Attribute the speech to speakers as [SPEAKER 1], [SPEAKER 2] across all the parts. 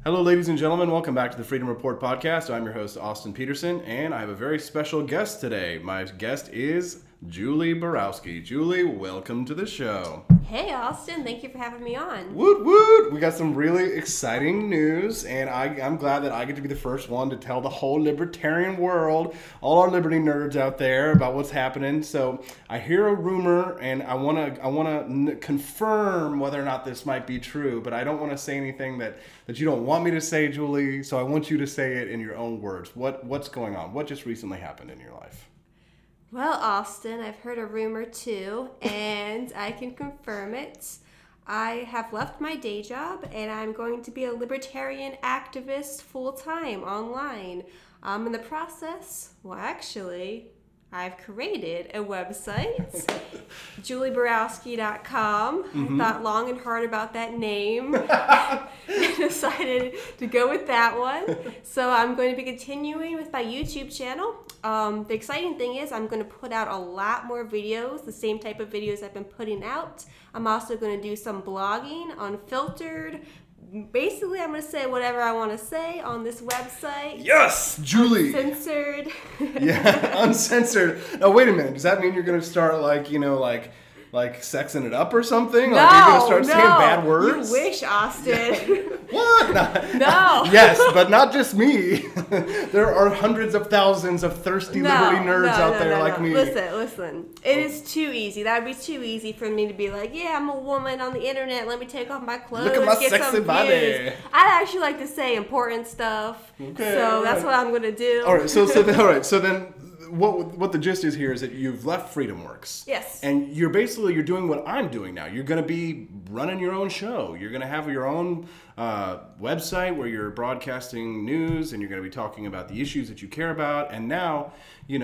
[SPEAKER 1] Hello, ladies and gentlemen. Welcome back to the Freedom Report podcast. I'm your host, Austin Peterson, and I have a very special guest today. My guest is Julie Borowski. Julie, welcome to the show.
[SPEAKER 2] Hey, Austin. Thank you for having me on.
[SPEAKER 1] Woot woot! We got some really exciting news, and I'm glad that I get to be the first one to tell the whole libertarian world, all our liberty nerds out there, about what's happening. So I hear a rumor, and I wanna confirm whether or not this might be true, but I don't want to say anything that you don't want me to say, Julie. So I want you to say it in your own words. What's going on? What just recently happened in your life?
[SPEAKER 2] Well, Austin, I've heard a rumor too, and I can confirm it. I have left my day job, and I'm going to be a libertarian activist full-time online. In the process, I've created a website, julieborowski.com. I thought long and hard about that name and decided to go with that one. So I'm going to be continuing with my YouTube channel. The exciting thing is I'm going to put out a lot more videos, the same type of videos I've been putting out. I'm also going to do some blogging, unfiltered. Basically, I'm going to say whatever I want to say on this website.
[SPEAKER 1] Yes, Julie.
[SPEAKER 2] Uncensored.
[SPEAKER 1] Yeah, uncensored. Now, wait a minute. Does that mean you're going to start like sexing it up or something?
[SPEAKER 2] No,
[SPEAKER 1] like you're going to start saying bad words?
[SPEAKER 2] You wish, Austin.
[SPEAKER 1] What?
[SPEAKER 2] No.
[SPEAKER 1] Yes, but not just me. There are hundreds of thousands of thirsty liberty nerds out there like me.
[SPEAKER 2] Listen. It is too easy. That would be too easy for me to be like, yeah, I'm a woman on the internet. Let me take off my clothes.
[SPEAKER 1] Look at my
[SPEAKER 2] get
[SPEAKER 1] sexy
[SPEAKER 2] some
[SPEAKER 1] body.
[SPEAKER 2] views. I'd actually like to say important stuff.
[SPEAKER 1] Okay,
[SPEAKER 2] so that's what I'm going to do.
[SPEAKER 1] All right. So then. What the gist is here is that you've left FreedomWorks.
[SPEAKER 2] Yes.
[SPEAKER 1] And you're doing what I'm doing now. You're going to be running your own show. You're going to have your own website where you're broadcasting news and you're going to be talking about the issues that you care about. And now,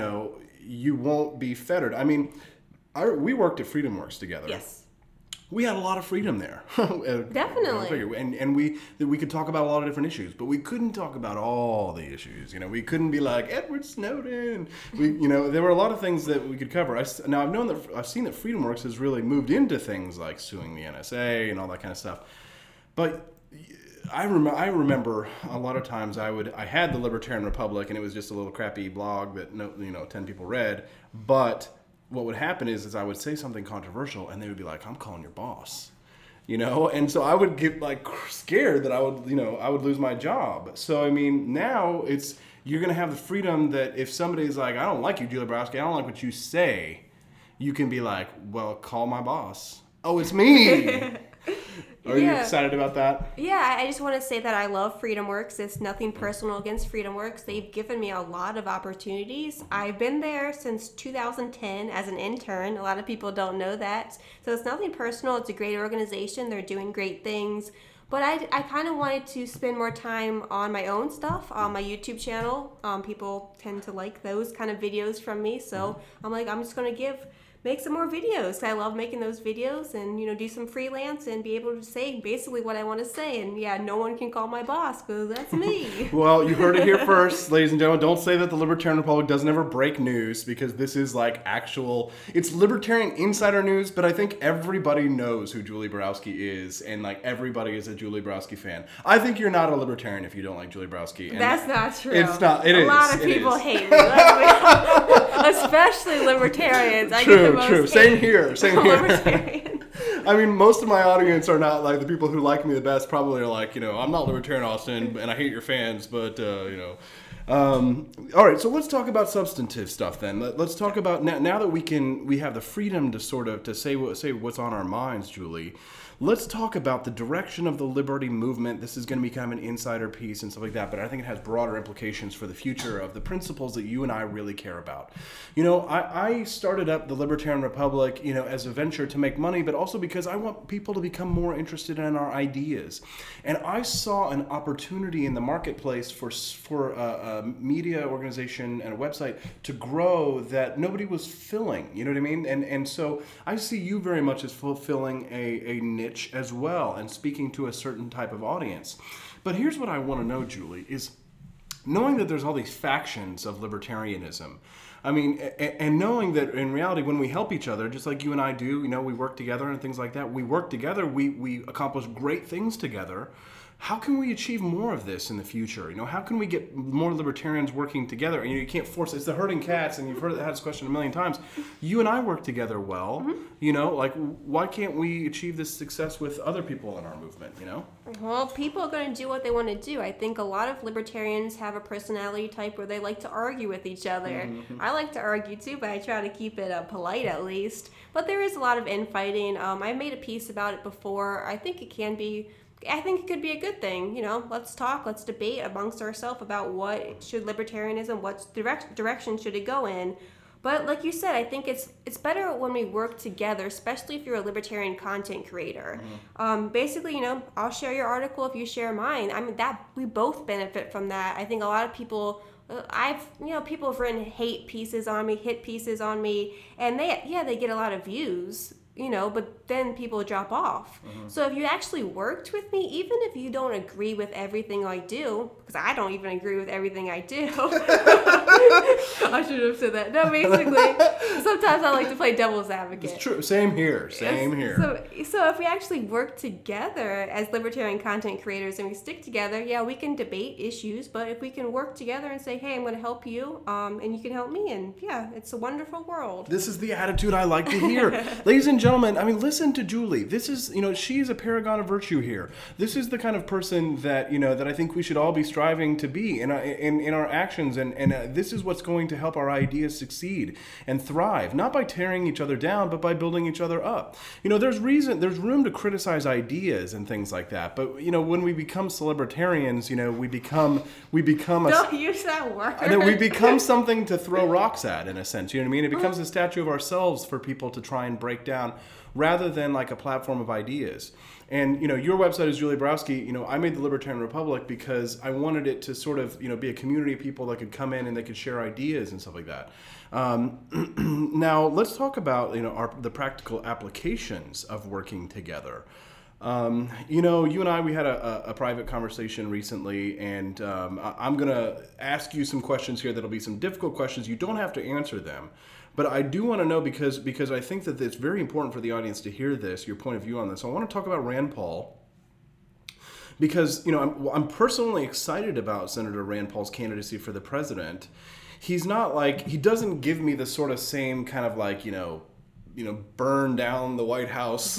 [SPEAKER 1] you won't be fettered. I mean, we worked at FreedomWorks together.
[SPEAKER 2] Yes.
[SPEAKER 1] We had a lot of freedom there.
[SPEAKER 2] Definitely.
[SPEAKER 1] And we could talk about a lot of different issues, but we couldn't talk about all the issues. We couldn't be like Edward Snowden. There were a lot of things that we could cover. I've seen that FreedomWorks has really moved into things like suing the NSA and all that kind of stuff. But I remember a lot of times I had the Libertarian Republic, and it was just a little crappy blog that 10 people read, but what would happen is I would say something controversial and they would be like, I'm calling your boss, and so I would get scared that I would lose my job. So, now you're going to have the freedom that if somebody's like, I don't like you, Julie Borowski, I don't like what you say, you can be like, well, call my boss. Oh, it's me. Are you excited about that?
[SPEAKER 2] Yeah, I just want to say that I love FreedomWorks. It's nothing personal against FreedomWorks. They've given me a lot of opportunities. I've been there since 2010 as an intern. A lot of people don't know that. So it's nothing personal. It's a great organization. They're doing great things. But I kind of wanted to spend more time on my own stuff, on my YouTube channel. People tend to like those kind of videos from me. So I'm just going to make some more videos. I love making those videos and, do some freelance and be able to say basically what I want to say. And yeah, no one can call my boss because that's me.
[SPEAKER 1] Well, you heard it here first, ladies and gentlemen. Don't say that the Libertarian Republic doesn't ever break news, because this is it's Libertarian insider news, but I think everybody knows who Julie Borowski is, and everybody is a Julie Borowski fan. I think you're not a Libertarian if you don't like Julie Borowski.
[SPEAKER 2] That's not true.
[SPEAKER 1] It's not. A
[SPEAKER 2] lot of people hate me. Especially libertarians.
[SPEAKER 1] True. Same here. Most of my audience are not the people who like me the best. Probably are I'm not Libertarian, Austin, and I hate your fans, but all right, so let's talk about substantive stuff then. Let's talk about now that we have the freedom to say what's on our minds, Julie. Let's talk about the direction of the liberty movement. This is going to be kind of an insider piece and stuff like that, but I think it has broader implications for the future of the principles that you and I really care about. I started up the Libertarian Republic, as a venture to make money, but also because I want people to become more interested in our ideas. And I saw an opportunity in the marketplace for a media organization and a website to grow that nobody was filling. You know what I mean? And so I see you very much as fulfilling a niche as well and speaking to a certain type of audience. But here's what I want to know, Julie, is knowing that there's all these factions of libertarianism. And knowing that in reality, when we help each other, just like you and I do, we work together and things like that. We work together. We accomplish great things together. how can we achieve more of this in the future? How can we get more libertarians working together? You can't force it. It's the herding cats, and you've had this question a million times. You and I work together well. Why can't we achieve this success with other people in our movement?
[SPEAKER 2] Well, people are going to do what they want to do. I think a lot of libertarians have a personality type where they like to argue with each other. I like to argue too, but I try to keep it polite at least. But there is a lot of infighting. I made a piece about it before. I think it could be a good thing. Let's talk, let's debate amongst ourselves about what should libertarianism, what direction should it go in. But like you said, I think it's better when we work together, especially if you're a libertarian content creator. Basically, I'll share your article if you share mine. I mean, that we both benefit from that. I think a lot of people, people have written hit pieces on me, and they get a lot of views. But then people drop off. So if you actually worked with me, even if you don't agree with everything I do, because I don't even agree with everything I do. I should have said that. No, basically, sometimes I like to play devil's advocate.
[SPEAKER 1] It's true. Same here.
[SPEAKER 2] So if we actually work together as libertarian content creators and we stick together, we can debate issues, but if we can work together and say, hey, I'm going to help you, and you can help me, and it's a wonderful world.
[SPEAKER 1] This is the attitude I like to hear. Ladies and gentlemen, listen to Julie. This is, she's a paragon of virtue here. This is the kind of person that, that I think we should all be striving to be in our actions. And this is what's going to help our ideas succeed and thrive, not by tearing each other down, but by building each other up. There's room to criticize ideas and things like that. But, when we become celebritarians, we become
[SPEAKER 2] Don't use that word.
[SPEAKER 1] We become something to throw rocks at, in a sense. You know what I mean? It becomes a statue of ourselves for people to try and break down, rather than like a platform of ideas. And, your website is Julie Borowski. I made the Libertarian Republic because I wanted it to sort of, be a community of people that could come in and they could share ideas and stuff like that. Now, let's talk about, the practical applications of working together. You and I, we had a private conversation recently, and I'm going to ask you some questions here that'll be some difficult questions. You don't have to answer them. But I do want to know, because I think that it's very important for the audience to hear this, your point of view on this. I want to talk about Rand Paul, because I'm personally excited about Senator Rand Paul's candidacy for the president. He's not he doesn't give me the sort of same kind of burn down the White House,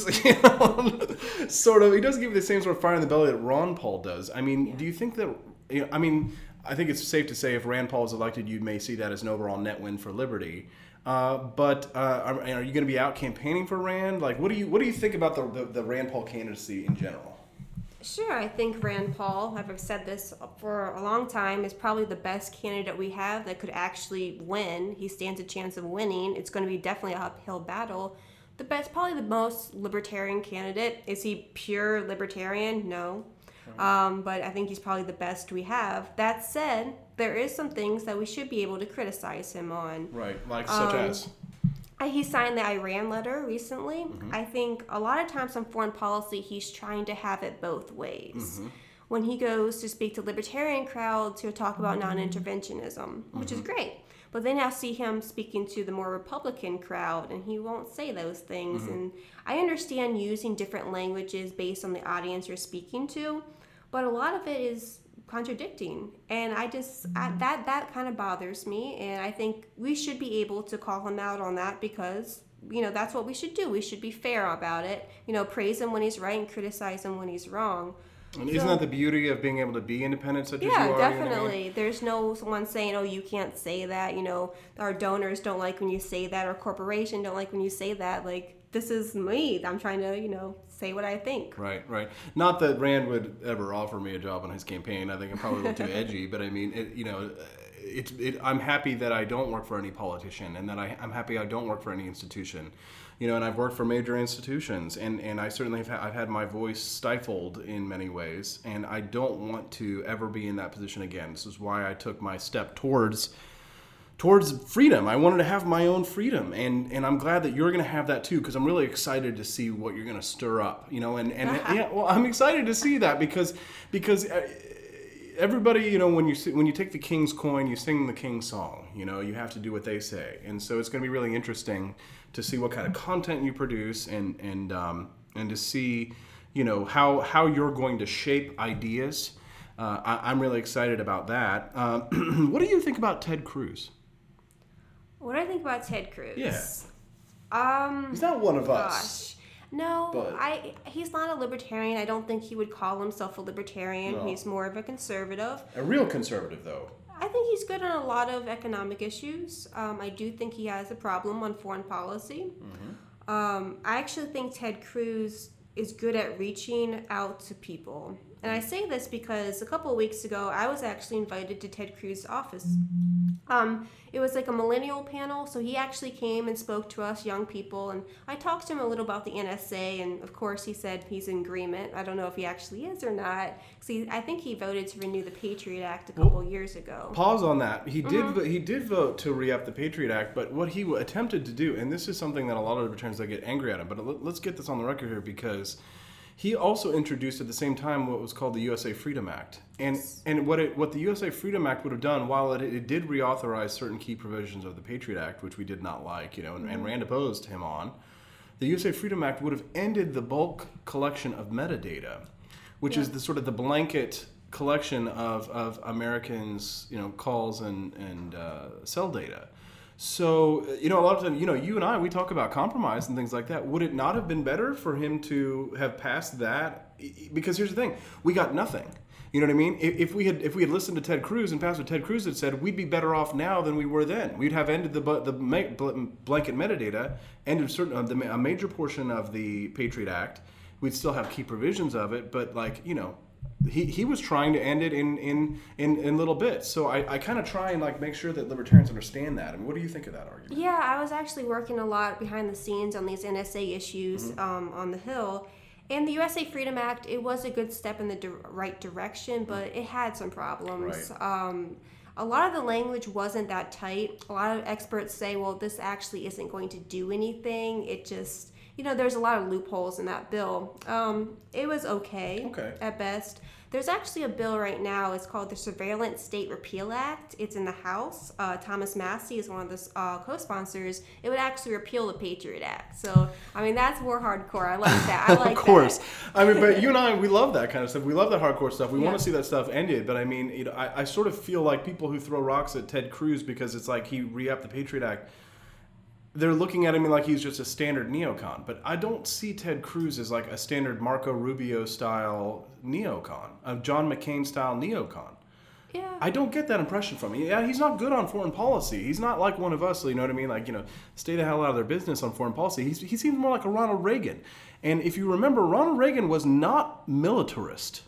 [SPEAKER 1] sort of. He doesn't give me the same sort of fire in the belly that Ron Paul does. Do you think that, I think it's safe to say if Rand Paul is elected, you may see that as an overall net win for liberty. But are you going to be out campaigning for Rand? What do you think about the Rand Paul candidacy in general?
[SPEAKER 2] Sure, I think Rand Paul, I've said this for a long time, is probably the best candidate we have that could actually win. He stands a chance of winning. It's going to be definitely an uphill battle. Probably the most libertarian candidate. Is he pure libertarian? No. But I think he's probably the best we have. That said, there is some things that we should be able to criticize him on.
[SPEAKER 1] Right, such as?
[SPEAKER 2] He signed the Iran letter recently. I think a lot of times on foreign policy, he's trying to have it both ways. When he goes to speak to libertarian crowds, he'll talk about non-interventionism, which is great. But then I see him speaking to the more Republican crowd, and he won't say those things. And I understand using different languages based on the audience you're speaking to, but a lot of it is contradicting, and that kind of bothers me. And I think we should be able to call him out on that, because that's what we should do. We should be fair about it. Praise him when he's right and criticize him when he's wrong.
[SPEAKER 1] And isn't that the beauty of being able to be independent such as you are?
[SPEAKER 2] Yeah, definitely. There's no someone saying, oh, you can't say that. Our donors don't like when you say that. Our corporation don't like when you say that. This is me. I'm trying to, say what I think.
[SPEAKER 1] Right. Not that Rand would ever offer me a job on his campaign. I think I'm probably a little too edgy. But I'm happy that I don't work for any politician, and that I'm happy I don't work for any institution. And I've worked for major institutions, and I certainly I've had my voice stifled in many ways, and I don't want to ever be in that position again. This is why I took my step towards freedom. I wanted to have my own freedom, and I'm glad that you're going to have that too, because I'm really excited to see what you're going to stir up. I'm excited to see that because everybody, when you take the king's coin, you sing the king's song. You have to do what they say, and so it's going to be really interesting to see what kind of content you produce, and to see how you're going to shape ideas. I'm really excited about that. What do you think about Ted Cruz?
[SPEAKER 2] What do I think about Ted Cruz?
[SPEAKER 1] Yeah. He's not one of us.
[SPEAKER 2] No,
[SPEAKER 1] but
[SPEAKER 2] he's not a libertarian. I don't think he would call himself a libertarian.
[SPEAKER 1] No.
[SPEAKER 2] He's more of a conservative.
[SPEAKER 1] A real conservative, though.
[SPEAKER 2] I think he's good on a lot of economic issues. I do think he has a problem on foreign policy. I actually think Ted Cruz is good at reaching out to people. And I say this because a couple of weeks ago, I was actually invited to Ted Cruz's office. It was like a millennial panel, so he actually came and spoke to us young people, and I talked to him a little about the NSA, and of course he said he's in agreement. I don't know if he actually is or not, because I think he voted to renew the Patriot Act a couple years ago.
[SPEAKER 1] Pause on that. He did vote to re-up the Patriot Act, but what he attempted to do, and this is something that a lot of libertarians that get angry at him, but let's get this on the record here, because he also introduced at the same time what was called the USA Freedom Act. And what the USA Freedom Act would have done, while it did reauthorize certain key provisions of the Patriot Act, which we did not like, and Rand opposed him on, the USA Freedom Act would have ended the bulk collection of metadata, which is the sort of the blanket collection of Americans, calls and cell data. So, a lot of times, you and I, we talk about compromise and things like that. Would it not have been better for him to have passed that? Because here's the thing, we got nothing. You know what I mean? If we had listened to Ted Cruz and passed what Ted Cruz had said, we'd be better off now than we were then. We'd have ended the blanket metadata, ended a major portion of the Patriot Act. We'd still have key provisions of it, but he was trying to end it in little bits. So I kind of try and make sure that libertarians understand that. I mean, what do you think of that argument?
[SPEAKER 2] Yeah, I was actually working a lot behind the scenes on these NSA issues on the Hill. And the USA Freedom Act, it was a good step in the right direction, but it had some problems.
[SPEAKER 1] Right.
[SPEAKER 2] A lot of the language wasn't that tight. A lot of experts say, well, this actually isn't going to do anything. It just, there's a lot of loopholes in that bill. It was okay at best. There's actually a bill right now. It's called the Surveillance State Repeal Act. It's in the House. Thomas Massie is one of the co-sponsors. It would actually repeal the Patriot Act. So, that's more hardcore. I like that. I like
[SPEAKER 1] Of course.
[SPEAKER 2] that.
[SPEAKER 1] But you and I, we love that kind of stuff. We love that hardcore stuff. We want to see that stuff ended. But I sort of feel like people who throw rocks at Ted Cruz because it's like he re-upped the Patriot Act, they're looking at him like he's just a standard neocon. But I don't see Ted Cruz as like a standard Marco Rubio style neocon, a John McCain style neocon.
[SPEAKER 2] Yeah.
[SPEAKER 1] I don't get that impression from him. Yeah, he's not good on foreign policy. He's not like one of us, you know what I mean? Stay the hell out of their business on foreign policy. He seems more like a Ronald Reagan. And if you remember, Ronald Reagan was not militarist.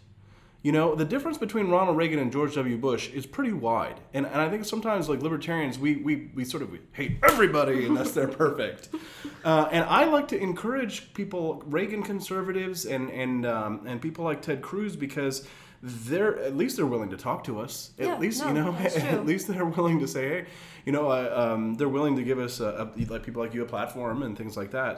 [SPEAKER 1] The difference between Ronald Reagan and George W. Bush is pretty wide. And I think sometimes, libertarians, we sort of hate everybody unless they're perfect. And I like to encourage people, Reagan conservatives and people like Ted Cruz, because at least they're willing to talk to us. At least they're willing to say, hey, they're willing to give us like people like you a platform and things like that.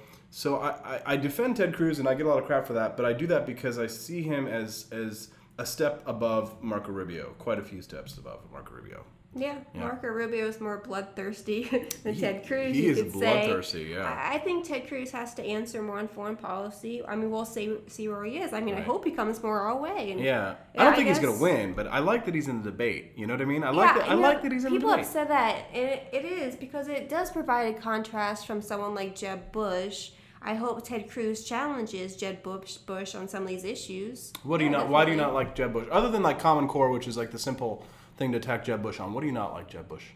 [SPEAKER 1] So I defend Ted Cruz, and I get a lot of crap for that, but I do that because I see him as a step above Marco Rubio, quite a few steps above Marco Rubio.
[SPEAKER 2] Yeah. Marco Rubio is more bloodthirsty than Ted Cruz.
[SPEAKER 1] He is bloodthirsty, yeah.
[SPEAKER 2] I think Ted Cruz has to answer more on foreign policy. We'll see where he is.
[SPEAKER 1] Right.
[SPEAKER 2] I hope he comes more our way. And,
[SPEAKER 1] I don't think he's going to win, but I like that he's in the debate. You know what I mean? I like that he's in the debate.
[SPEAKER 2] People have said that, and it is because it does provide a contrast from someone like Jeb Bush. I hope Ted Cruz challenges Jeb Bush on some of these issues.
[SPEAKER 1] Why do you not like Jeb Bush? Other than Common Core, which is the simple thing to attack Jeb Bush on. What do you not like Jeb Bush?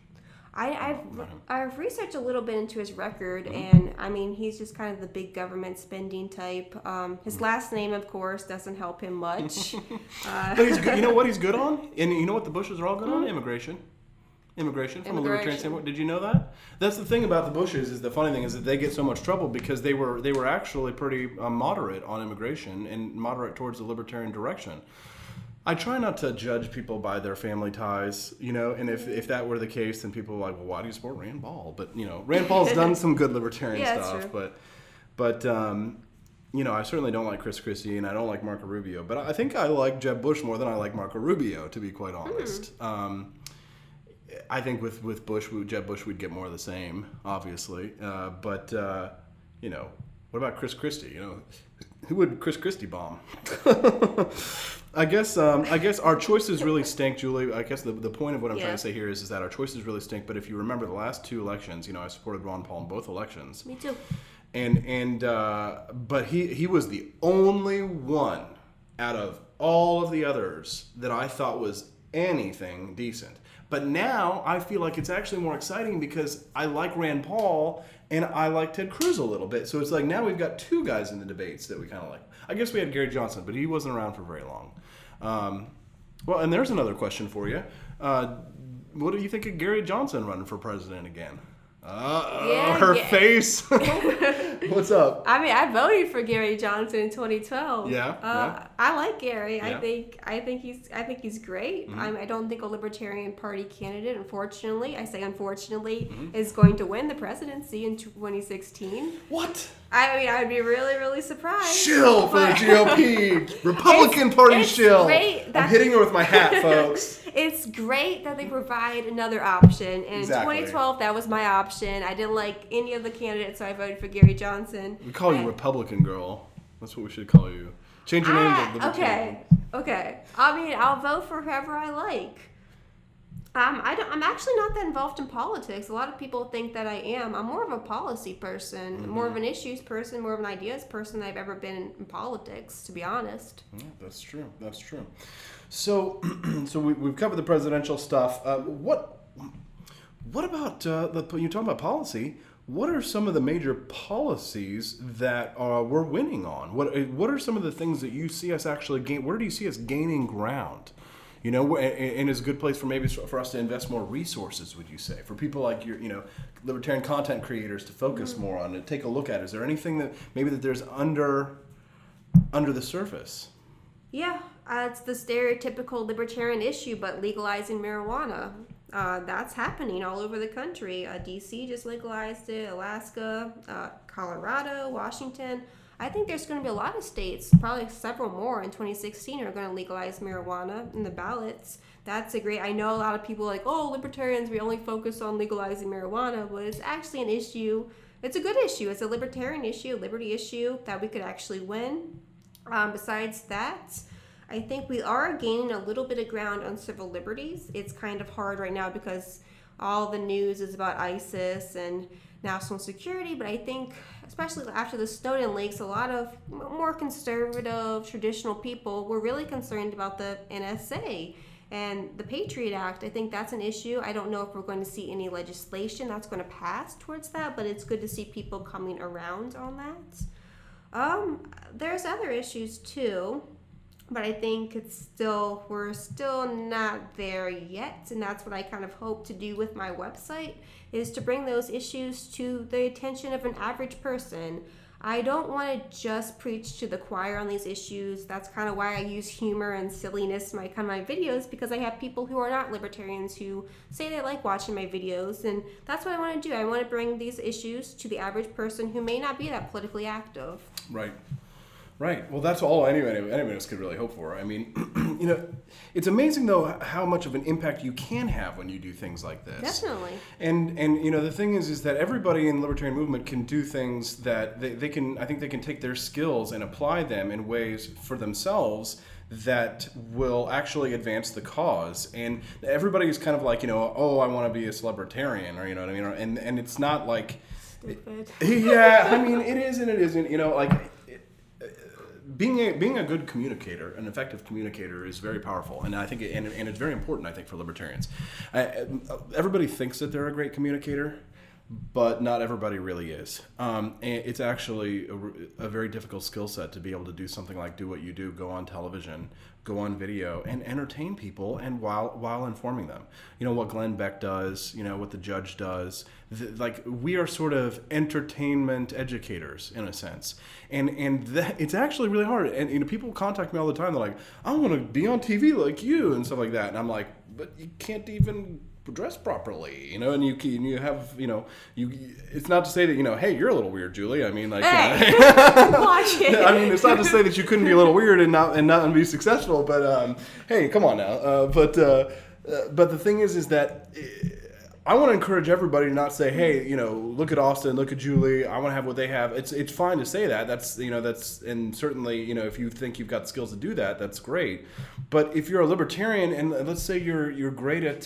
[SPEAKER 2] I've researched a little bit into his record, and he's just kind of the big government spending type. His last name, of course, doesn't help him much.
[SPEAKER 1] But he's good. You know what he's good on? And you know what the Bushes are all good on? Immigration from a libertarian standpoint. Did you know that? That's the thing about the Bushes. Is the funny thing is that they get so much trouble because they were actually pretty moderate on immigration and moderate towards the libertarian direction. I try not to judge people by their family ties, and if that were the case, then people are like, well, why do you support Rand Paul? But Rand Paul's done some good libertarian stuff, but I certainly don't like Chris Christie and I don't like Marco Rubio. But I think I like Jeb Bush more than I like Marco Rubio, to be quite honest. I think with Jeb Bush, we'd get more of the same, obviously. But what about Chris Christie? Who would Chris Christie bomb? I guess our choices really stink, Julie. I guess the point of what I'm trying to say here is that our choices really stink. But if you remember the last 2 elections, I supported Ron Paul in both elections.
[SPEAKER 2] Me too.
[SPEAKER 1] But he was the only one out of all of the others that I thought was anything decent. But now I feel like it's actually more exciting because I like Rand Paul and I like Ted Cruz a little bit. So it's like now we've got 2 guys in the debates that we kind of like. I guess we had Gary Johnson, but he wasn't around for very long. Well, and there's another question for you. What do you think of Gary Johnson running for president again? Face. What's up?
[SPEAKER 2] I mean, I voted for Gary Johnson in 2012.
[SPEAKER 1] Yeah.
[SPEAKER 2] I like Gary.
[SPEAKER 1] Yeah.
[SPEAKER 2] I think he's great.
[SPEAKER 1] Mm-hmm.
[SPEAKER 2] I don't think a Libertarian Party candidate, unfortunately, is going to win the presidency in 2016.
[SPEAKER 1] What?
[SPEAKER 2] I mean, I'd be really, really surprised.
[SPEAKER 1] Shill for the GOP. Republican Party shill. I'm hitting her with my hat, folks.
[SPEAKER 2] It's great that they provide another option. And in
[SPEAKER 1] Exactly.
[SPEAKER 2] 2012, that was my option. I didn't like any of the candidates, so I voted for Gary Johnson.
[SPEAKER 1] We call you Republican Girl. That's what we should call you. Change your name to Libertarian.
[SPEAKER 2] Okay. I mean, I'll vote for whoever I like. I'm actually not that involved in politics. A lot of people think that I am. I'm more of a policy person, more of an issues person, more of an ideas person than I've ever been in politics, to be honest.
[SPEAKER 1] Yeah, that's true. So, we've covered the presidential stuff. What about you talking about policy? What are some of the major policies that we're winning on? What are some of the things that you see us actually gain? Where do you see us gaining ground? And is a good place for us to invest more resources, would you say? For people like your, libertarian content creators to focus more on it, take a look at. Is there anything that there's under the surface?
[SPEAKER 2] Yeah, it's the stereotypical libertarian issue, but legalizing marijuana. That's happening all over the country. DC just legalized it, Alaska, Colorado, Washington. I think there's going to be a lot of states, probably several more in 2016, are going to legalize marijuana in the ballots. That's I know a lot of people are like, oh, libertarians, we only focus on legalizing marijuana, but it's actually an issue. It's a good issue. It's a libertarian issue, a liberty issue that we could actually win. Besides that, I think we are gaining a little bit of ground on civil liberties. It's kind of hard right now because all the news is about ISIS and national security, but I think especially after the Snowden leaks, a lot of more conservative, traditional people were really concerned about the NSA and the Patriot Act. I think that's an issue. I don't know if we're going to see any legislation that's going to pass towards that, but it's good to see people coming around on that. There's other issues too, but I think we're still not there yet, and that's what I kind of hope to do with my website, is to bring those issues to the attention of an average person. I don't want to just preach to the choir on these issues. That's kind of why I use humor and silliness in my videos, because I have people who are not libertarians who say they like watching my videos, and that's what I want to do. I want to bring these issues to the average person who may not be that politically active.
[SPEAKER 1] Right. Well, that's all any of us could really hope for. I mean, it's amazing though how much of an impact you can have when you do things like this.
[SPEAKER 2] Definitely.
[SPEAKER 1] And the thing is that everybody in the libertarian movement can do things that they can. I think they can take their skills and apply them in ways for themselves that will actually advance the cause. And everybody is kind of like, oh, I want to be a celebritarian, or you know what I mean. And it's not like.
[SPEAKER 2] Stupid.
[SPEAKER 1] Yeah, I mean, it is and it isn't. Being a good communicator, an effective communicator, is very powerful, and I think and it's very important. I think for libertarians, everybody thinks that they're a great communicator, but not everybody really is. And it's actually a very difficult skill set to be able to do something like do what you do, go on television, go on video, and entertain people, and while informing them. What Glenn Beck does, what the Judge does. We are sort of entertainment educators in a sense, and it's actually really hard. And people contact me all the time. They're like, I want to be on TV like you and stuff like that. And I'm like, but you can't even dress properly, and you have, it's not to say that, hey, you're a little weird, Julie. I mean, like,
[SPEAKER 2] hey, watch it.
[SPEAKER 1] I mean, it's not to say that you couldn't be a little weird and not be successful, but hey, come on now. But the thing is that I want to encourage everybody to not say, hey, look at Austin, look at Julie, I want to have what they have. It's fine to say that. And certainly, if you think you've got skills to do that, that's great. But if you're a libertarian and let's say you're great at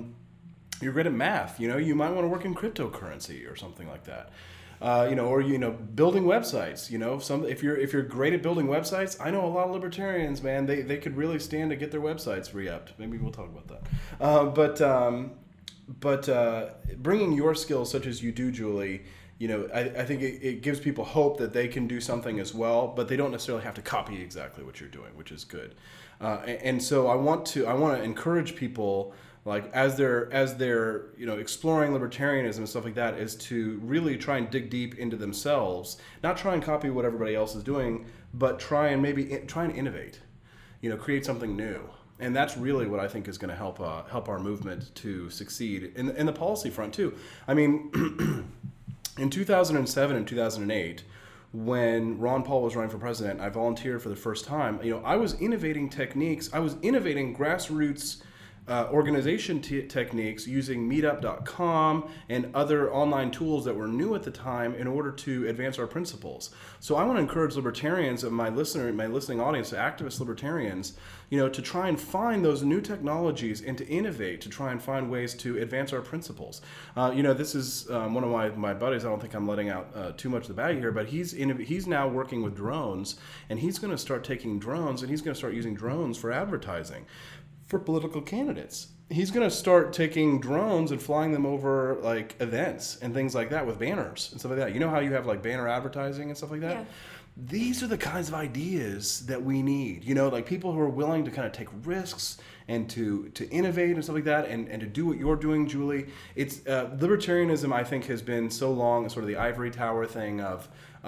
[SPEAKER 1] math, you might want to work in cryptocurrency or something like that. Or building websites. If you're great at building websites, I know a lot of libertarians, man. They could really stand to get their websites re-upped. Maybe we'll talk about that. But bringing your skills, such as you do, Julie, I think it gives people hope that they can do something as well, but they don't necessarily have to copy exactly what you're doing, which is good. And so I want to encourage people, like as they're exploring libertarianism and stuff like that, is to really try and dig deep into themselves, not try and copy what everybody else is doing, but try and innovate, create something new. And that's really what I think is going to help our movement to succeed in the policy front too. I mean, in 2007 and 2008, when Ron Paul was running for president, I volunteered for the first time. I was innovating techniques. I was innovating grassroots organization techniques using meetup.com and other online tools that were new at the time in order to advance our principles. So I want to encourage libertarians and my listening audience, activist libertarians, to try and find those new technologies and to innovate, to try and find ways to advance our principles. This is one of my buddies. I don't think I'm letting out too much of the value here, but he's now working with drones, and he's going to start taking drones and he's going to start using drones for advertising for political candidates. He's going to start taking drones and flying them over like events and things like that with banners and stuff like that. You know how you have like banner advertising and stuff like that? Yeah. These are the kinds of ideas that we need, like people who are willing to kind of take risks and to innovate and stuff like that, and to do what you're doing, Julie. It's libertarianism, I think, has been so long sort of the ivory tower thing of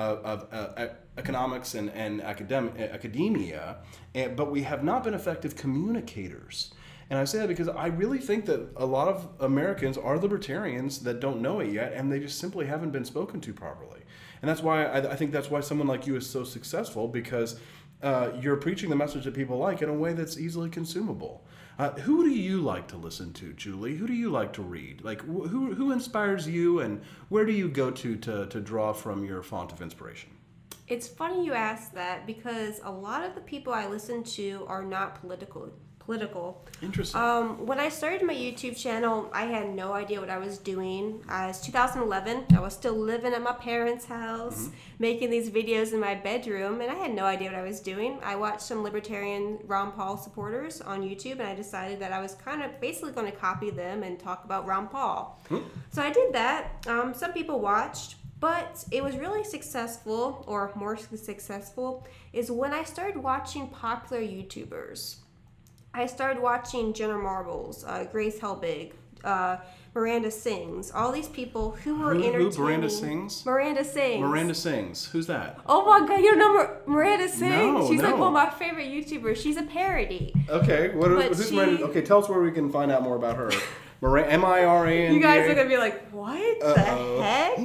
[SPEAKER 1] economics and academia, but we have not been effective communicators. And I say that because I really think that a lot of Americans are libertarians that don't know it yet, and they just simply haven't been spoken to properly. And that's why I think that's why someone like you is so successful, because you're preaching the message that people like in a way that's easily consumable. Who do you like to listen to, Julie? Who do you like to read? Like, who inspires you, and where do you go to draw from your font of inspiration?
[SPEAKER 2] It's funny you ask that, because a lot of the people I listen to are not political.
[SPEAKER 1] Interesting.
[SPEAKER 2] When I started my YouTube channel, I had no idea what I was doing. It's 2011. I was still living at my parents' house, making these videos in my bedroom, and I had no idea what I was doing. I watched some libertarian Ron Paul supporters on YouTube, and I decided that I was kind of basically going to copy them and talk about Ron Paul. So I did that. Some people watched. But it was really successful, or more successful, is when I started watching popular YouTubers. I started watching Jenna Marbles, Grace Helbig, Miranda Sings, all these people who were entertaining.
[SPEAKER 1] Who? Miranda Sings?
[SPEAKER 2] Miranda Sings.
[SPEAKER 1] Miranda Sings. Who's that?
[SPEAKER 2] Oh my God, you don't know Miranda Sings?
[SPEAKER 1] No,
[SPEAKER 2] She's like one of my favorite YouTubers. She's a parody.
[SPEAKER 1] Okay, who's Miranda? Okay, tell us where we can find out more about her. M-I-R-A-N-D-A.
[SPEAKER 2] You guys are gonna be like, what the heck?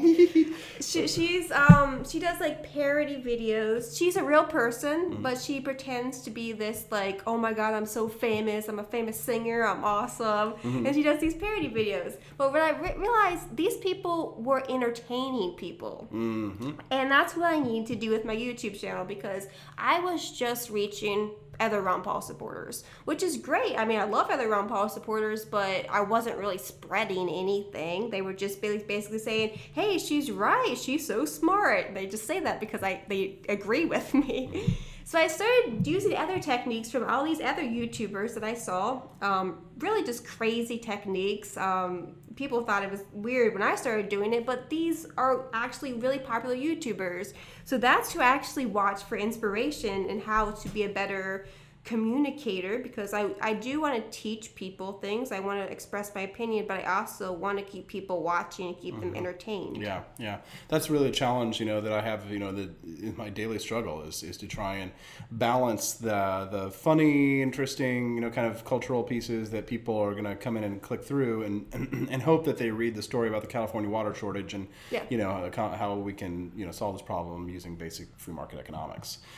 [SPEAKER 2] She does like parody videos. She's a real person, but she pretends to be this like, oh my God, I'm so famous. I'm a famous singer. I'm awesome. And she does these parody videos. But when I realized these people were entertaining people, and that's what I need to do with my YouTube channel, because I was just reaching other Ron Paul supporters, which is great. I mean, I love other Ron Paul supporters, but I wasn't really spreading anything. They were just basically saying, hey, she's right. She's so smart. They just say that because they agree with me. So I started using other techniques from all these other YouTubers that I saw, really just crazy techniques. People thought it was weird when I started doing it, but these are actually really popular YouTubers. So that's who I actually watch for inspiration and how to be a better communicator, because I do want to teach people things. I want to express my opinion, but I also want to keep people watching and keep them entertained.
[SPEAKER 1] Yeah. That's really a challenge, that I have, in my daily struggle is to try and balance the funny, interesting, kind of cultural pieces that people are going to come in and click through and hope that they read the story about the California water shortage and, how we can, solve this problem using basic free market economics.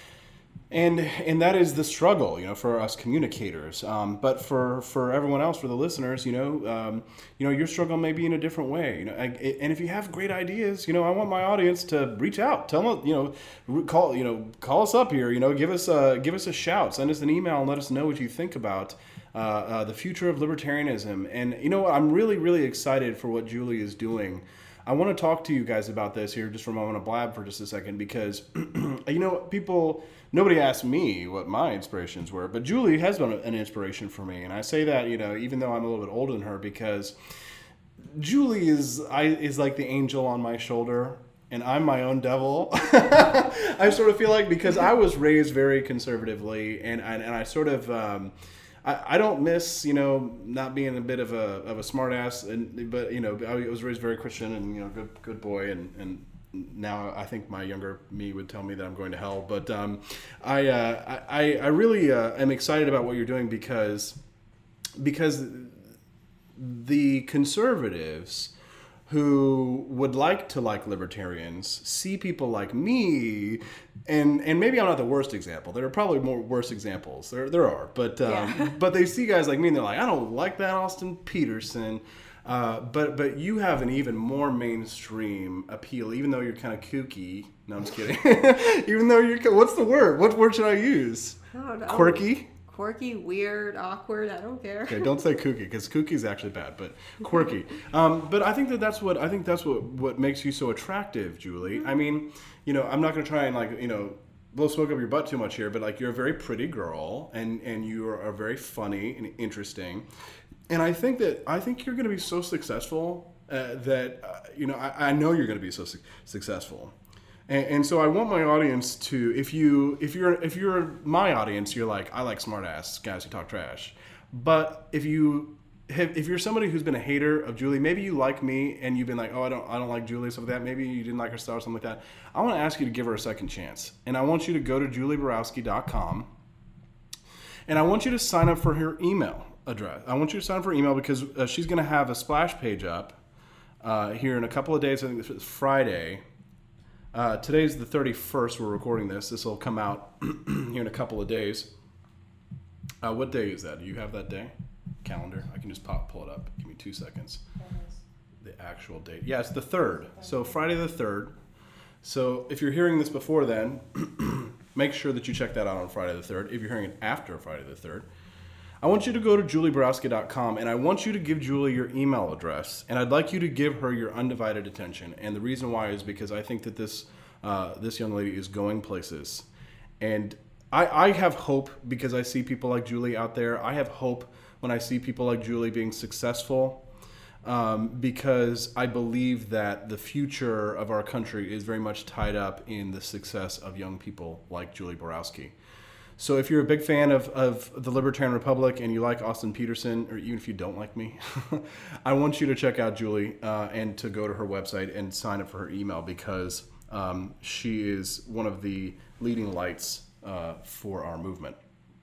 [SPEAKER 1] And that is the struggle, for us communicators. But for everyone else, for the listeners, your struggle may be in a different way. And if you have great ideas, I want my audience to reach out, tell them, call us up here, give us a shout, send us an email, and let us know what you think about the future of libertarianism. And I'm really, really excited for what Julie is doing. I want to talk to you guys about this here just for a moment. I want to blab for just a second because, nobody asked me what my inspirations were, but Julie has been an inspiration for me. And I say that, even though I'm a little bit older than her, because Julie is like the angel on my shoulder and I'm my own devil. I sort of feel like, because I was raised very conservatively and I sort of, I don't miss, not being a bit of a smart ass, but I was raised very Christian and, good boy. And now I think my younger me would tell me that I'm going to hell. But I really am excited about what you're doing because the conservatives who would like to like libertarians see people like me, and maybe I'm not the worst example. There are probably more worse examples. There are, but but they see guys like me and they're like, I don't like that Austin Peterson. But you have an even more mainstream appeal, even though you're kind of kooky. No, I'm just kidding. Even though what's the word? What word should I use?
[SPEAKER 2] I don't know.
[SPEAKER 1] Quirky?
[SPEAKER 2] Quirky, weird, awkward. I don't care.
[SPEAKER 1] Okay, don't say kooky because kooky is actually bad, but quirky. But I think that's what makes you so attractive, Julie. I mean, I'm not going to try and blow smoke up your butt too much here, but you're a very pretty girl and you are very funny and interesting. And I think you're going to be so successful that I know you're going to be so successful. And so I want my audience to, if you're my audience, you're like, I like smart ass guys who talk trash. But if you're somebody who's been a hater of Julie, maybe you like me and you've been like, oh, I don't like Julie, stuff like that. Maybe you didn't like her style or something like that. I want to ask you to give her a second chance. And I want you to go to julieborowski.com and I want you to sign up for her email address. I want you to sign up for email because she's going to have a splash page up here in a couple of days. I think it's Friday. Today's the 31st. We're recording this. This will come out here in a couple of days. What day is that? Do you have that day? Calendar? I can just pull it up. Give me 2 seconds. The actual date. Yeah, it's the 3rd. So Friday the 3rd. So if you're hearing this before then, make sure that you check that out on Friday the 3rd. If you're hearing it after Friday the 3rd, I want you to go to julieborowski.com and I want you to give Julie your email address and I'd like you to give her your undivided attention. And the reason why is because I think that this young lady is going places. And I have hope because I see people like Julie out there. I have hope when I see people like Julie being successful because I believe that the future of our country is very much tied up in the success of young people like Julie Borowski. So if you're a big fan of the Libertarian Republic and you like Austin Peterson, or even if you don't like me, I want you to check out Julie and to go to her website and sign up for her email because she is one of the leading lights for our movement.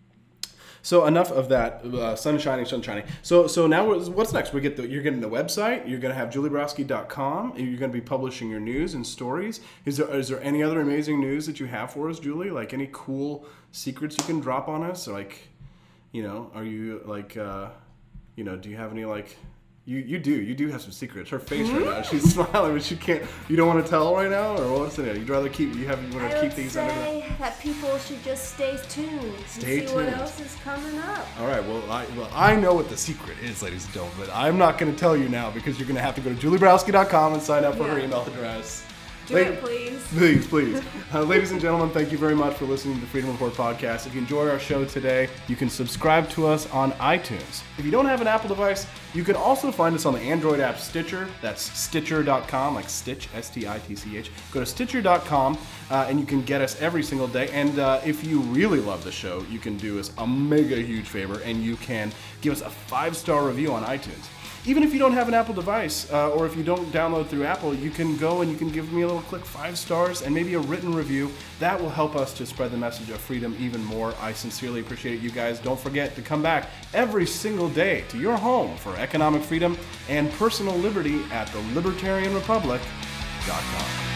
[SPEAKER 1] So enough of that sun shining. So now what's next? You're getting the website. You're going to have julieborowski.com. You're going to be publishing your news and stories. Is there any other amazing news that you have for us, Julie? Like any cool secrets you can drop on us? Like, are you like, do you have any like? You do have some secrets. Her face right now, she's smiling, but she can't. You don't want to tell right now, or what's it? You'd rather keep. You want to keep these under the.
[SPEAKER 2] I would say that people should just stay tuned. See what else is coming up.
[SPEAKER 1] All right. Well, I know what the secret is, ladies and gentlemen. But I'm not going to tell you now because you're going to have to go to julieborowski.com and sign up for her email address.
[SPEAKER 2] Do it, please.
[SPEAKER 1] Please. Ladies and gentlemen, thank you very much for listening to the Freedom Report podcast. If you enjoy our show today, you can subscribe to us on iTunes. If you don't have an Apple device, you can also find us on the Android app Stitcher. That's Stitcher.com, like Stitch, S-T-I-T-C-H. Go to Stitcher.com, and you can get us every single day. And if you really love the show, you can do us a mega huge favor, and you can give us a 5-star review on iTunes. Even if you don't have an Apple device, or if you don't download through Apple, you can go and you can give me a little click 5 stars and maybe a written review. That will help us to spread the message of freedom even more. I sincerely appreciate you guys. Don't forget to come back every single day to your home for economic freedom and personal liberty at thelibertarianrepublic.com.